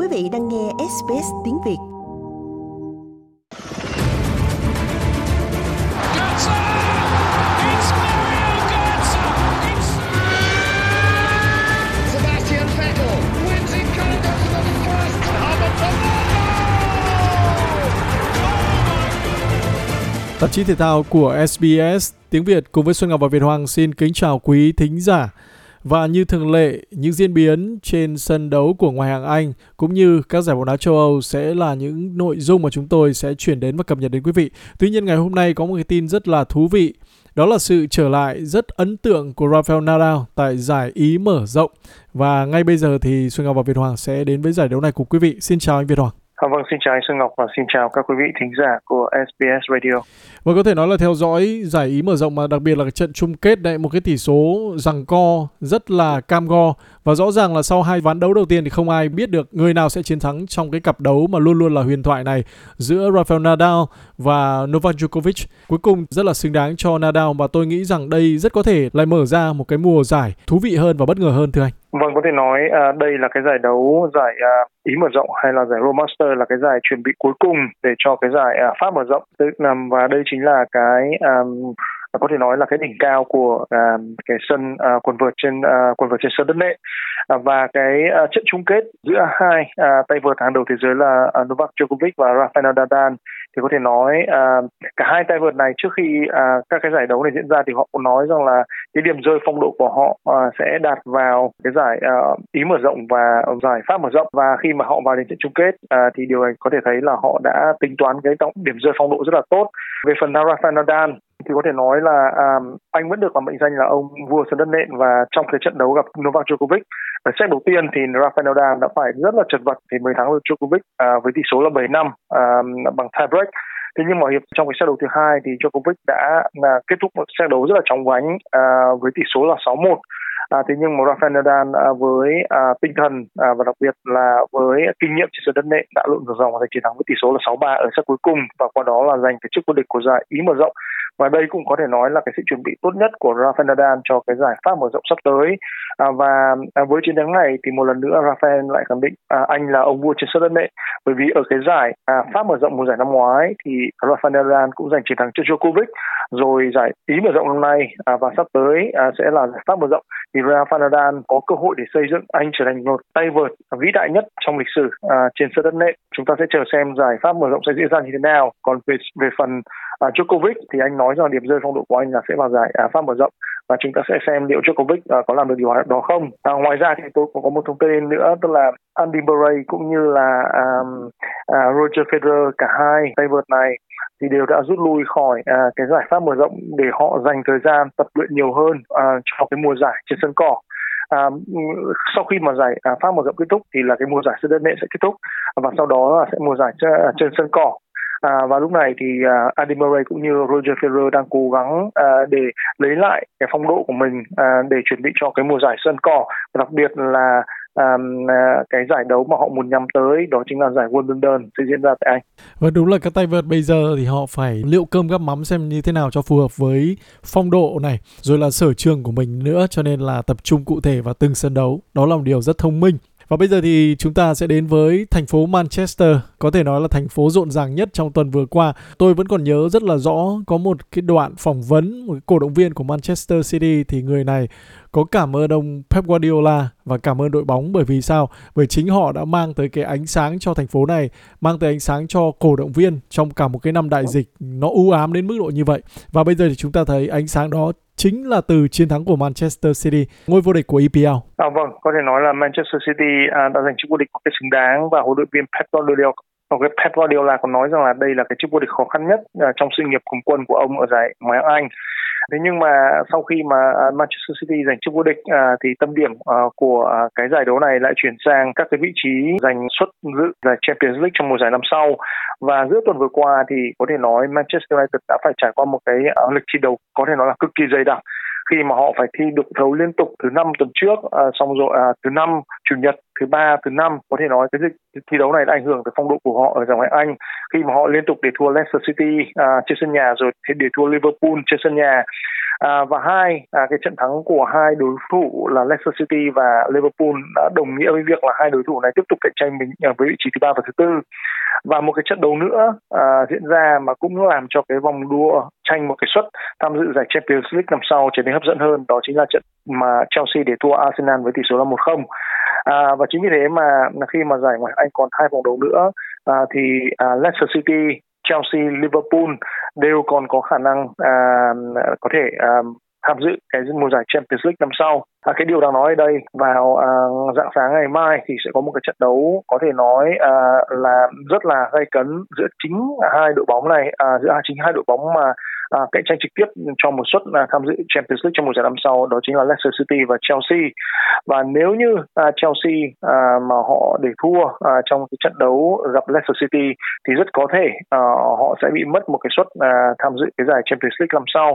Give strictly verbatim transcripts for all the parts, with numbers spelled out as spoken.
vị đang nghe ét bê ét tiếng Việt. Tạp chí thể thao của ét bê ét tiếng Việt cùng với Xuân Ngọc và Việt Hoàng xin kính chào quý thính giả. Và như thường lệ, những diễn biến trên sân đấu của ngoại hạng Anh cũng như các giải bóng đá châu Âu sẽ là những nội dung mà chúng tôi sẽ chuyển đến và cập nhật đến quý vị. Tuy nhiên ngày hôm nay có một cái tin rất là thú vị. Đó là sự trở lại rất ấn tượng của Rafael Nadal tại giải Ý mở rộng. Và ngay bây giờ thì Xuân Ngọc và Việt Hoàng sẽ đến với giải đấu này cùng quý vị. Xin chào anh Việt Hoàng. À, vâng, xin chào anh Xuân Ngọc và xin chào các quý vị thính giả của ét bê ét Radio. Và có thể nói là theo dõi giải Ý mở rộng mà đặc biệt là cái trận chung kết đấy, một cái tỷ số giằng co rất là cam go. Và rõ ràng là sau hai ván đấu đầu tiên thì không ai biết được người nào sẽ chiến thắng trong cái cặp đấu mà luôn luôn là huyền thoại này giữa Rafael Nadal và Novak Djokovic. Cuối cùng rất là xứng đáng cho Nadal và tôi nghĩ rằng đây rất có thể lại mở ra một cái mùa giải thú vị hơn và bất ngờ hơn thưa anh. Vâng, có thể nói à, đây là cái giải đấu giải à, Ý mở rộng hay là giải Road Master là cái giải chuẩn bị cuối cùng để cho cái giải à, Pháp mở rộng. Và đây chính là cái à, có thể nói là cái đỉnh cao của à, cái sân à, quần vợt trên à, quần vợt trên sân đất nện. À, và cái à, trận chung kết giữa hai à, tay vợt hàng đầu thế giới là à, Novak Djokovic và Rafael Nadal thì có thể nói à, cả hai tay vợt này trước khi à, các cái giải đấu này diễn ra thì họ cũng nói rằng là cái điểm rơi phong độ của họ à, sẽ đạt vào cái giải à, Ý mở rộng và giải Pháp mở rộng, và khi mà họ vào đến trận chung kết à, thì điều này có thể thấy là họ đã tính toán cái tổng điểm rơi phong độ rất là tốt. Về phần Rafael Nadal thì có thể nói là à, anh vẫn được mệnh danh là ông vua sân đất nện, và trong cái trận đấu gặp Novak Djokovic ở set đầu tiên thì Rafael Nadal đã phải rất là chật vật thì mới thắng được Djokovic à, với tỷ số là bảy năm à, bằng tie break. Thế nhưng mà trong cái set đấu thứ hai thì Djokovic đã là kết thúc một set đấu rất là chóng vánh à, với tỷ số là sáu một. À, thế nhưng mà Rafael Nadal à, với à, tinh thần à, và đặc biệt là với kinh nghiệm trên sân đất nện đã lội ngược dòng và chiến thắng với tỷ số là sáu ba ở set cuối cùng, và qua đó là giành cái chức vô địch của giải Ý mở rộng. Và đây cũng có thể nói là cái sự chuẩn bị tốt nhất của Rafael Nadal cho cái giải Pháp mở rộng sắp tới. À, và à, với chiến thắng này thì một lần nữa Rafael lại khẳng định à, anh là ông vua trên sân đất nện. Bởi vì ở cái giải à, Pháp mở rộng mùa giải năm ngoái thì Rafael Nadal cũng giành chiến thắng trước Djokovic, rồi giải Ý mở rộng năm nay à, và sắp tới à, sẽ là giải Pháp mở rộng thì Rafael Nadal có cơ hội để xây dựng anh trở thành một tay vợt vĩ đại nhất trong lịch sử à, trên sân đất nện. Chúng ta sẽ chờ xem giải Pháp mở rộng sẽ diễn ra như thế nào. Còn về về phần à, Djokovic thì anh nói rằng điểm rơi phong độ của anh là sẽ vào giải à, Pháp mở rộng, và chúng ta sẽ xem liệu Djokovic à, có làm được điều đó không. À, ngoài ra thì tôi cũng có một thông tin nữa, tức là Andy Murray cũng như là à, à, Roger Federer, cả hai tay vợt này thì đều đã rút lui khỏi à, cái giải Pháp mở rộng để họ dành thời gian tập luyện nhiều hơn à, cho cái mùa giải trên sân cỏ. À, sau khi mà giải à, Pháp mở rộng kết thúc thì là cái mùa giải sân đất nện sẽ kết thúc, và sau đó là sẽ mùa giải trên, trên sân cỏ. À, và lúc này thì uh, Andy Murray cũng như Roger Federer đang cố gắng uh, để lấy lại cái phong độ của mình uh, để chuẩn bị cho cái mùa giải sân cỏ, và đặc biệt là um, uh, cái giải đấu mà họ muốn nhắm tới đó chính là giải Wimbledon sẽ diễn ra tại Anh. Và đúng là các tay vợt bây giờ thì họ phải liệu cơm gắp mắm xem như thế nào cho phù hợp với phong độ này, rồi là sở trường của mình nữa, cho nên là tập trung cụ thể vào từng sân đấu. Đó là một điều rất thông minh. Và bây giờ thì chúng ta sẽ đến với thành phố Manchester, có thể nói là thành phố rộn ràng nhất trong tuần vừa qua. Tôi vẫn còn nhớ rất là rõ có một cái đoạn phỏng vấn một cái cổ động viên của Manchester City, thì người này có cảm ơn ông Pep Guardiola và cảm ơn đội bóng. Bởi vì sao? Bởi chính họ đã mang tới cái ánh sáng cho thành phố này, mang tới ánh sáng cho cổ động viên trong cả một cái năm đại dịch nó u ám đến mức độ như vậy. Và bây giờ thì chúng ta thấy ánh sáng đó chính là từ chiến thắng của Manchester City, ngôi vô địch của e pê lờ. À, vâng, có thể nói là Manchester City à, đã giành chức vô địch một cách xứng đáng, và huấn luyện viên Pep Guardiola, Pep Guardiola còn nói rằng là đây là cái chức vô địch khó khăn nhất à, trong sự nghiệp cầm quân của ông ở giải Ngoại hạng Anh. Thế nhưng mà sau khi mà Manchester City giành chức vô địch à, thì tâm điểm à, của à, cái giải đấu này lại chuyển sang các cái vị trí giành suất dự giải Champions League trong mùa giải năm sau. Và giữa tuần vừa qua thì có thể nói Manchester United đã phải trải qua một cái à, lịch thi đấu có thể nói là cực kỳ dày đặc, khi mà họ phải thi được đấu liên tục thứ năm tuần trước, à, xong rồi à, thứ năm, chủ nhật, thứ ba, thứ năm. Có thể nói cái dịch thi đấu này đã ảnh hưởng tới phong độ của họ ở giải Ngoại hạng Anh khi mà họ liên tục để thua Leicester City à, trên sân nhà, rồi để thua Liverpool trên sân nhà. À, và hai à, cái trận thắng của hai đối thủ là Leicester City và Liverpool đã đồng nghĩa với việc là hai đối thủ này tiếp tục cạnh tranh mình với vị trí thứ ba và thứ tư. Và một cái trận đấu nữa à, diễn ra mà cũng làm cho cái vòng đua tranh một cái suất tham dự giải Champions League năm sau trở nên hấp dẫn hơn, đó chính là trận mà Chelsea để thua Arsenal với tỷ số là một không. À, và chính vì thế mà khi mà giải Ngoại hạng Anh còn hai vòng đấu nữa à, thì à, Leicester City, Chelsea, Liverpool đều còn có khả năng à, có thể à, tham dự cái mùa giải Champions League năm sau. À, cái điều đáng nói ở đây, vào à, rạng sáng ngày mai thì sẽ có một cái trận đấu có thể nói à, là rất là gay cấn giữa chính hai đội bóng này, à, giữa chính hai đội bóng mà à, cạnh tranh trực tiếp cho một suất à, tham dự Champions League trong mùa giải năm sau, đó chính là Leicester City và Chelsea. Và nếu như à, Chelsea à, mà họ để thua à, trong cái trận đấu gặp Leicester City thì rất có thể à, họ sẽ bị mất một cái suất à, tham dự cái giải Champions League năm sau.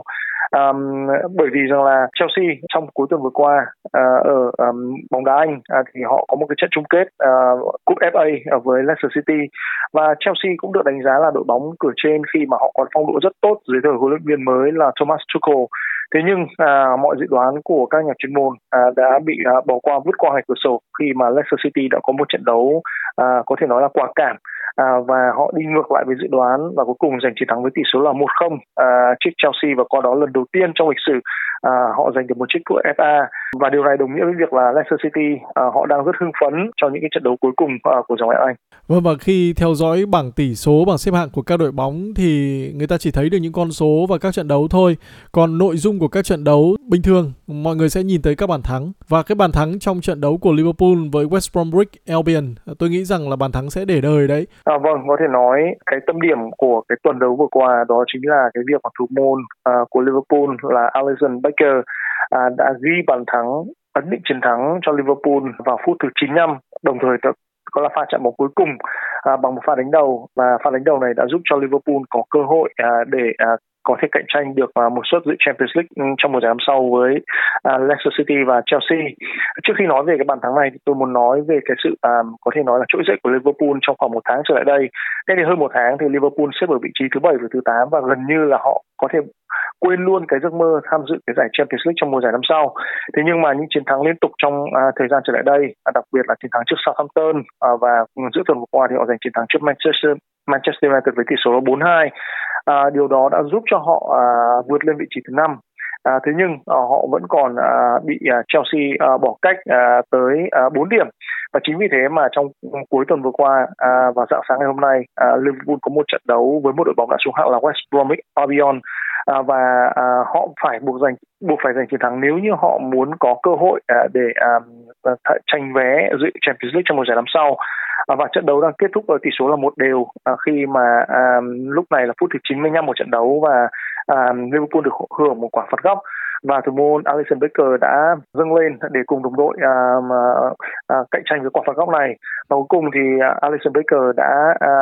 Um, bởi vì rằng là Chelsea trong cuối tuần vừa qua uh, ở um, bóng đá Anh uh, thì họ có một cái trận chung kết uh, cúp ép a với Leicester City, và Chelsea cũng được đánh giá là đội bóng cửa trên khi mà họ còn phong độ rất tốt dưới thời huấn luyện viên mới là Thomas Tuchel. Thế nhưng uh, mọi dự đoán của các nhà chuyên môn uh, đã bị uh, bỏ qua, vứt qua ngoài cửa sổ khi mà Leicester City đã có một trận đấu uh, có thể nói là quả cảm. À, và họ đi ngược lại với dự đoán và cuối cùng giành chiến thắng với tỷ số là một không à, trước Chelsea, và qua đó lần đầu tiên trong lịch sử à, họ giành được một chiếc cúp ép a. Và điều này đồng nghĩa với việc là Leicester City à, họ đang rất hưng phấn cho những cái trận đấu cuối cùng à, của giải Ngoại hạng Anh. Vâng, và khi theo dõi bảng tỷ số, bảng xếp hạng của các đội bóng thì người ta chỉ thấy được những con số và các trận đấu thôi. Còn nội dung của các trận đấu bình thường mọi người sẽ nhìn tới các bàn thắng, và cái bàn thắng trong trận đấu của Liverpool với West Bromwich Albion, tôi nghĩ rằng là bàn thắng sẽ để đời đấy. À, vâng, có thể nói cái tâm điểm của cái tuần đấu vừa qua đó chính là cái việc mà thủ môn uh, của Liverpool là Alisson Becker uh, đã ghi bàn thắng ấn định chiến thắng cho Liverpool vào phút thứ chín mươi lăm, đồng thời có là pha chạm bóng cuối cùng uh, bằng một pha đánh đầu, và pha đánh đầu này đã giúp cho Liverpool có cơ hội uh, để uh, có thể cạnh tranh được một suất dự Champions League trong mùa giải năm sau với uh, Leicester City và Chelsea. Trước khi nói về cái bàn thắng này thì tôi muốn nói về cái sự um, có thể nói là trỗi dậy của Liverpool trong khoảng một tháng trở lại đây. Cách đây hơn một tháng thì Liverpool xếp ở vị trí thứ bảy và thứ tám, và gần như là họ có thể quên luôn cái giấc mơ tham dự cái giải Champions League trong mùa giải năm sau. Thế nhưng mà những chiến thắng liên tục trong uh, thời gian trở lại đây, uh, đặc biệt là chiến thắng trước Southampton uh, và giữa tuần vừa qua thì họ giành chiến thắng trước Manchester Manchester United với tỷ số là bốn hai. À, điều đó đã giúp cho họ à, vượt lên vị trí thứ năm. À, thế nhưng à, họ vẫn còn à, bị à, Chelsea à, bỏ cách à, tới à, bốn điểm. Và chính vì thế mà trong cuối tuần vừa qua à, và rạng sáng ngày hôm nay, à, Liverpool có một trận đấu với một đội bóng đã xuống hạng là West Bromwich Albion. À, và à, họ phải buộc giành buộc phải giành chiến thắng nếu như họ muốn có cơ hội à, để à, tranh vé dự Champions League trong mùa giải năm sau. À, và trận đấu đang kết thúc ở tỷ số là một đều à, khi mà à, lúc này là phút thứ chín mươi lăm một trận đấu, và à, Liverpool được hưởng một quả phạt góc, và thủ môn Alisson Becker đã dâng lên để cùng đồng đội à, mà, à, cạnh tranh với quả phạt góc này. Và cuối cùng thì à, Alisson Becker đã à,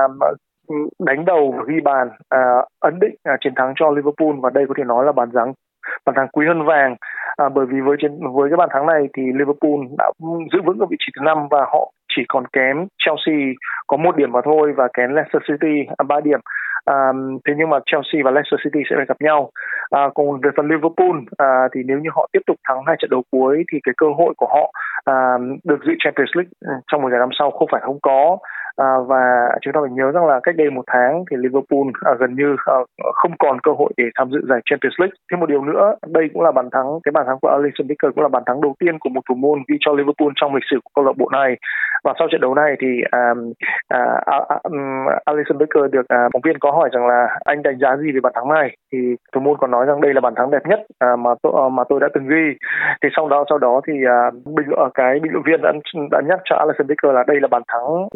đánh đầu và ghi bàn à, ấn định à, chiến thắng cho Liverpool, và đây có thể nói là bàn thắng bàn thắng quý hơn vàng, à, bởi vì với chiến, với cái bàn thắng này thì Liverpool đã giữ vững ở vị trí thứ năm, và họ chỉ còn kém Chelsea có một điểm mà thôi, và kém Leicester City ba điểm. À, thế nhưng mà Chelsea và Leicester City sẽ phải gặp nhau. À, còn về phần Liverpool à, thì nếu như họ tiếp tục thắng hai trận đấu cuối thì cái cơ hội của họ à, được dự Champions League trong mùa giải năm sau không phải không có. À, và chúng ta phải nhớ rằng là cách đây một tháng thì Liverpool à, gần như à, không còn cơ hội để tham dự giải Champions League. Thêm một điều nữa, đây cũng là bàn thắng, cái bàn thắng của Alisson Becker cũng là bàn thắng đầu tiên của một thủ môn ghi cho Liverpool trong lịch sử của câu lạc bộ này. Và sau trận đấu này thì à, à, à, um, Alisson Becker được à, phóng viên có hỏi rằng là anh đánh giá gì về bàn thắng này, thì thủ môn còn nói rằng đây là bàn thắng đẹp nhất à, mà tôi à, mà tôi đã từng ghi. Thì sau đó sau đó thì à, bình luận cái bình luận viên đã đã nhắc cho Alisson Becker là đây là bàn thắng duy nhất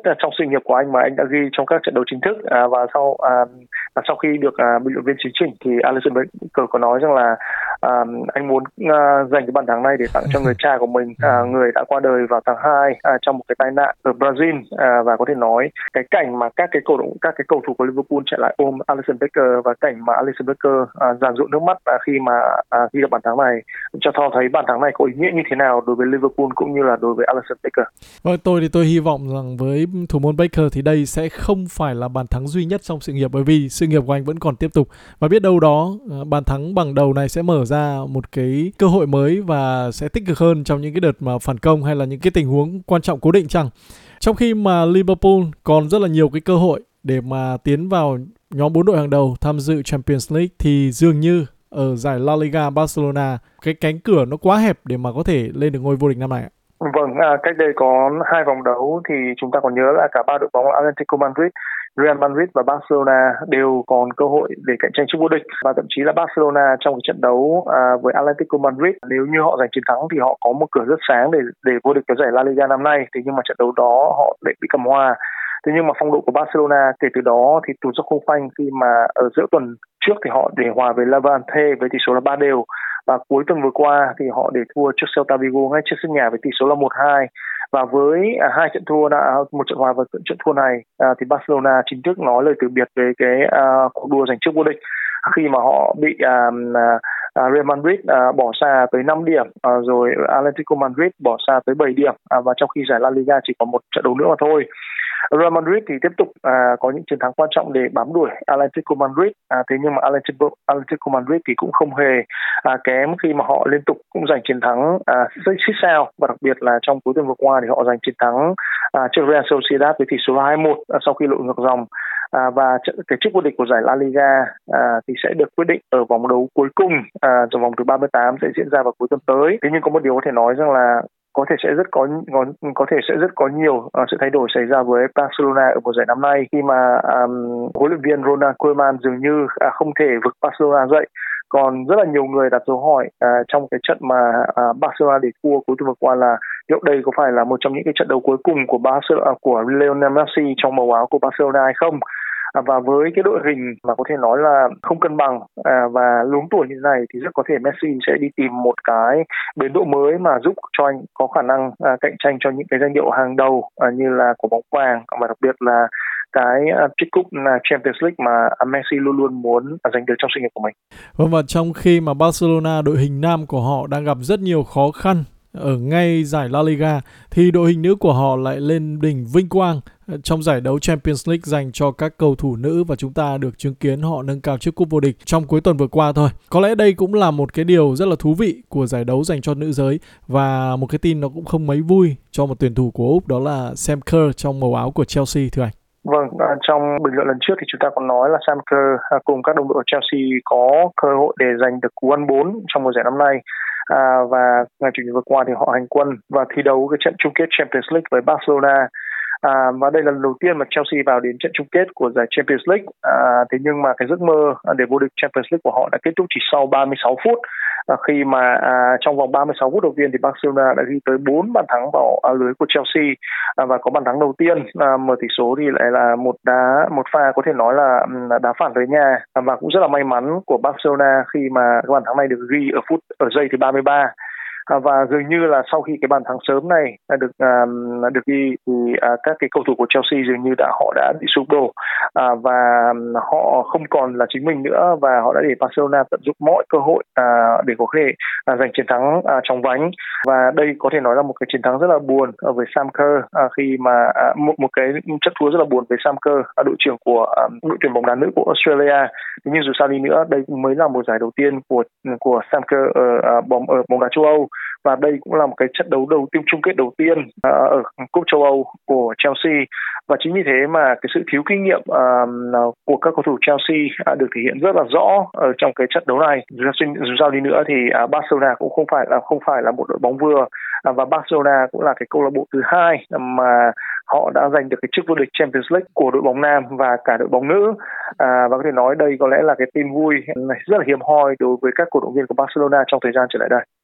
trong sự nghiệp của anh mà anh đã ghi trong các trận đấu chính thức. À, và sau à, và sau khi được à, bình luận viên chính trình thì Alisson Becker có nói rằng là à, anh muốn à, dành cái bàn thắng này để tặng cho người cha của mình, à, người đã qua đời vào tháng hai à, trong một cái tai nạn ở Brazil. À, và có thể nói cái cảnh mà các cái cầu thủ các cái cầu thủ của Liverpool chạy lại ôm Alisson Becker và cảnh mà Alisson Becker à, giàn ruộng nước mắt à, khi mà à, ghi được bàn thắng này cho Thor thấy bàn thắng này có ý nghĩa như thế nào đối với Liverpool cũng như là đối với Alisson Becker. Vâng, tôi thì tôi hy vọng rằng với thủ môn Becker thì đây sẽ không phải là bàn thắng duy nhất trong sự nghiệp, bởi vì sự nghiệp của anh vẫn còn tiếp tục, và biết đâu đó bàn thắng bằng đầu này sẽ mở ra một cái cơ hội mới và sẽ tích cực hơn trong những cái đợt mà phản công hay là những cái tình huống quan trọng cố định chẳng. Trong khi mà Liverpool còn rất là nhiều cái cơ hội để mà tiến vào nhóm bốn đội hàng đầu tham dự Champions League, thì dường như ở giải La Liga Barcelona cái cánh cửa nó quá hẹp để mà có thể lên được ngôi vô địch năm nay ạ. Vâng, à, cách đây có hai vòng đấu thì chúng ta còn nhớ là cả ba đội bóng Atletico Madrid, Real Madrid và Barcelona đều còn cơ hội để cạnh tranh chức vô địch, và thậm chí là Barcelona trong cái trận đấu à, với Atletico Madrid, nếu như họ giành chiến thắng thì họ có một cửa rất sáng để để vô địch cái giải La Liga năm nay. Thế nhưng mà trận đấu đó họ lại bị cầm hòa. Thế nhưng mà phong độ của Barcelona kể từ đó thì tụt dốc không phanh khi mà ở giữa tuần trước thì họ để hòa với Levante với tỷ số là ba đều, và cuối tuần vừa qua thì họ để thua trước Celta Vigo ngay trước sân nhà với tỷ số là một hai. Và với à, hai trận thua đã một trận hòa và trận thua này à, thì Barcelona chính thức nói lời từ biệt với cái à, cuộc đua giành chức vô địch khi mà họ bị à, à, Real Madrid à, bỏ xa tới năm điểm, à, rồi Atletico Madrid bỏ xa tới bảy điểm, à, và trong khi giải La Liga chỉ còn một trận đấu nữa mà thôi. Real Madrid thì tiếp tục à, có những chiến thắng quan trọng để bám đuổi Atletico Madrid, à, thế nhưng mà Atletico, Atletico Madrid thì cũng không hề à, kém khi mà họ liên tục cũng giành chiến thắng à, xích sao, và đặc biệt là trong cuối tuần vừa qua thì họ giành chiến thắng à, trước Real Sociedad với tỷ số là hai một à, sau khi lội ngược dòng. À, và cái chức vô địch của giải La Liga à, thì sẽ được quyết định ở vòng đấu cuối cùng, à, trong vòng thứ ba mươi tám sẽ diễn ra vào cuối tuần tới. Thế nhưng có một điều có thể nói rằng là có thể sẽ rất có có, có thể sẽ rất có nhiều uh, sự thay đổi xảy ra với Barcelona ở mùa giải năm nay, khi mà um, huấn luyện viên Ronald Koeman dường như uh, không thể vực Barcelona dậy. Còn rất là nhiều người đặt dấu hỏi uh, trong cái trận mà uh, Barcelona để thua cuối tuần vừa qua là liệu đây có phải là một trong những cái trận đấu cuối cùng của Barcelona, của Lionel Messi trong màu áo của Barcelona hay không. À, và với cái đội hình mà có thể nói là không cân bằng à, và luống tuổi như thế này thì rất có thể Messi sẽ đi tìm một cái bến đỗ mới mà giúp cho anh có khả năng à, cạnh tranh cho những cái danh hiệu hàng đầu à, như là của bóng vàng, và đặc biệt là cái chiếc cúp là Champions League mà Messi luôn luôn muốn giành được trong sự nghiệp của mình. Vâng, và trong khi mà Barcelona, đội hình nam của họ đang gặp rất nhiều khó khăn ở ngay giải La Liga, thì đội hình nữ của họ lại lên đỉnh vinh quang trong giải đấu Champions League dành cho các cầu thủ nữ, và chúng ta được chứng kiến họ nâng cao chiếc cúp vô địch trong cuối tuần vừa qua thôi. Có lẽ đây cũng là một cái điều rất là thú vị của giải đấu dành cho nữ giới, và một cái tin nó cũng không mấy vui cho một tuyển thủ của Úc, đó là Sam Kerr trong màu áo của Chelsea, thưa anh. Vâng, à, trong bình luận lần trước thì chúng ta còn nói là Sam Kerr à, cùng các đồng đội của Chelsea có cơ hội để giành được cú ăn bốn trong mùa giải năm nay. À, và ngày chủ nhật vừa qua thì họ hành quân và thi đấu cái trận chung kết Champions League với Barcelona. À, và đây là lần đầu tiên mà Chelsea vào đến trận chung kết của giải Champions League. À, thế nhưng mà cái giấc mơ để vô địch Champions League của họ đã kết thúc chỉ sau ba mươi sáu phút. À, khi mà à, trong vòng ba mươi sáu phút đầu tiên thì Barcelona đã ghi tới bốn bàn thắng vào à, lưới của Chelsea, à, và có bàn thắng đầu tiên à, mở tỷ số thì lại là một đá một pha có thể nói là đá phản tới nhà, à, và cũng rất là may mắn của Barcelona khi mà cái bàn thắng này được ghi ở phút ở giây thứ ba mươi ba. À, và dường như là sau khi cái bàn thắng sớm này được à, được ghi thì à, các cái cầu thủ của Chelsea dường như đã họ đã bị sụp đổ, à, và họ không còn là chính mình nữa, và họ đã để Barcelona tận dụng mọi cơ hội à, để có thể à, giành chiến thắng à, chóng vánh. Và đây có thể nói là một cái chiến thắng rất là buồn à, với Sam Kerr, à, khi mà à, một một cái trận thua rất là buồn với Sam Kerr, à, đội trưởng của à, đội tuyển bóng đá nữ của Australia. Thế nhưng dù sao đi nữa, đây mới là một giải đầu tiên của của Sam Kerr ở à, bóng ở bóng đá châu Âu. Và đây cũng là một cái trận đấu đầu tiên chung kết đầu tiên uh, ở cúp châu Âu của Chelsea, và chính vì thế mà cái sự thiếu kinh nghiệm uh, của các cầu thủ Chelsea uh, được thể hiện rất là rõ ở trong cái trận đấu này. Dù sao đi nữa thì uh, Barcelona cũng không phải là không phải là một đội bóng vừa, uh, và Barcelona cũng là cái câu lạc bộ thứ hai mà họ đã giành được cái chức vô địch Champions League của đội bóng nam và cả đội bóng nữ. À, và có thể nói đây có lẽ là cái tin vui rất là hiếm hoi đối với các cổ động viên của Barcelona trong thời gian trở lại đây.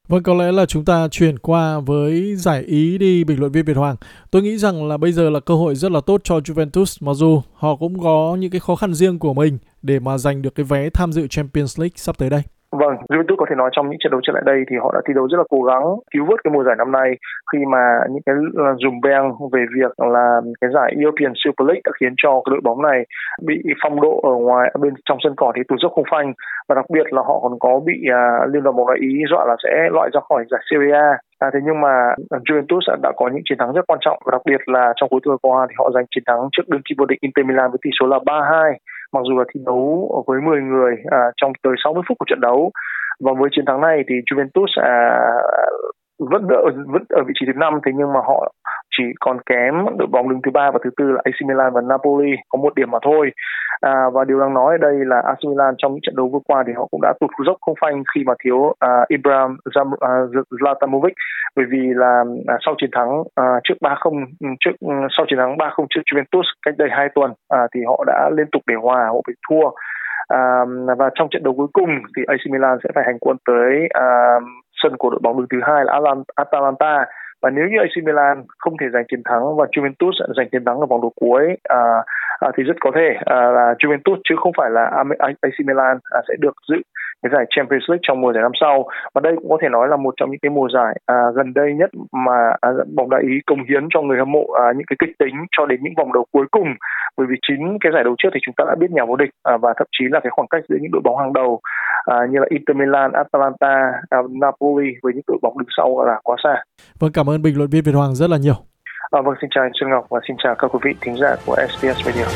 Vâng, có lẽ là chúng ta chuyển qua với giải Ý đi, bình luận viên Việt Hoàng. Tôi nghĩ rằng là bây giờ là cơ hội rất là tốt cho Juventus, mặc dù họ cũng có những cái khó khăn riêng của mình để mà giành được cái vé tham dự Champions League sắp tới đây. Vâng, Juventus có thể nói trong những trận đấu trở lại đây thì họ đã thi đấu rất là cố gắng cứu vớt cái mùa giải năm nay, khi mà những cái dùm beng về việc là cái giải European Super League đã khiến cho cái đội bóng này bị phong độ ở ngoài bên trong sân cỏ thì tụt dốc không phanh, và đặc biệt là họ còn có bị uh, Liên đoàn bóng đá Ý dọa là sẽ loại ra khỏi giải Serie A. À, thế nhưng mà Juventus đã có những chiến thắng rất quan trọng, và đặc biệt là trong cuối tuần qua thì họ giành chiến thắng trước đương kim vô địch Inter Milan với tỷ số là ba hai. Mặc dù là thi đấu với mười người à, trong tới sáu mươi phút của trận đấu, và với chiến thắng này thì Juventus à, vẫn ở vẫn ở vị trí thứ năm, thế nhưng mà họ chỉ còn kém đội bóng đứng thứ ba và thứ tư là a xê Milan và Napoli có một điểm mà thôi. À, và điều đáng nói ở đây là a xê Milan trong những trận đấu vừa qua thì họ cũng đã tụt dốc không phanh khi mà thiếu uh, Ibrahim Zlatamovic, bởi vì là uh, sau chiến thắng uh, trước ba không trước uh, sau chiến thắng ba không trước Juventus cách đây hai tuần uh, thì họ đã liên tục để hòa, họ bị thua. Uh, và trong trận đấu cuối cùng thì a xê Milan sẽ phải hành quân tới uh, sân của đội bóng đứng thứ hai là Atalanta. Và nếu như a xê Milan không thể giành chiến thắng và Juventus giành chiến thắng ở vòng đấu cuối à, à, thì rất có thể à, là Juventus chứ không phải là a xê Milan à, sẽ được dự cái giải Champions League trong mùa giải năm sau. Và đây cũng có thể nói là một trong những cái mùa giải à, gần đây nhất mà à, bóng đá Ý cống hiến cho người hâm mộ à, những cái kịch tính cho đến những vòng đấu cuối cùng. Bởi vì chính cái giải đấu trước thì chúng ta đã biết nhà vô địch à, và thậm chí là cái khoảng cách giữa những đội bóng hàng đầu à, như là Inter Milan, Atalanta, à, Napoli với những đội bóng đứng sau là quá xa. Vâng, cảm ơn bình luận viên Việt Hoàng rất là nhiều. À, vâng, xin chào anh Xuân Ngọc và xin chào các quý vị thính giả của ét pê ét Radio.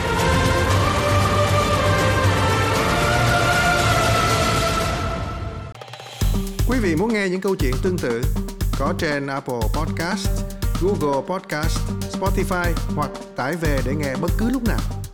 Quý vị muốn nghe những câu chuyện tương tự có trên Apple Podcast, Google Podcast, Spotify hoặc tải về để nghe bất cứ lúc nào.